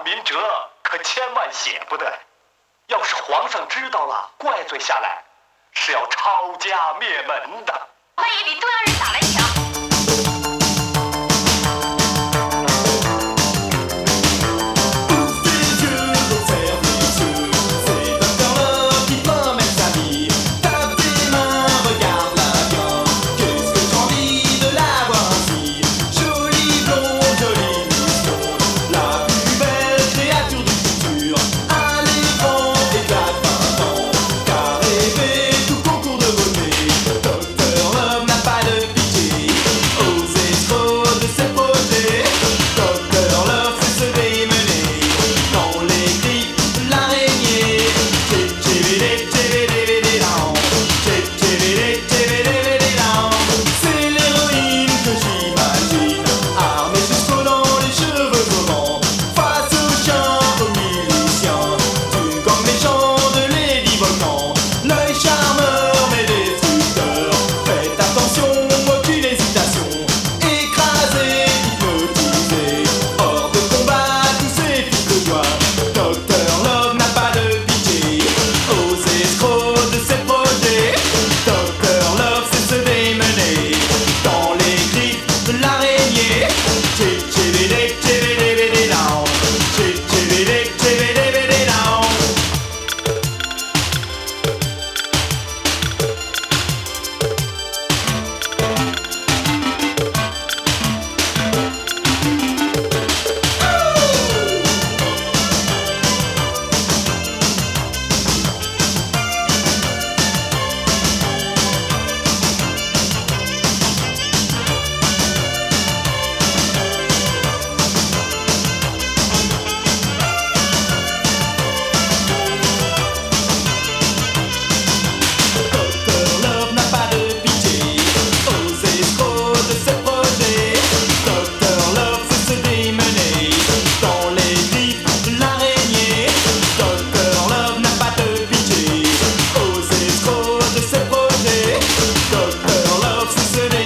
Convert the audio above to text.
明哲可千万写不得，要是皇上知道了，怪罪下来，是要抄家灭门的。 半夜里东洋人打来抢。 Dr. Love, c'est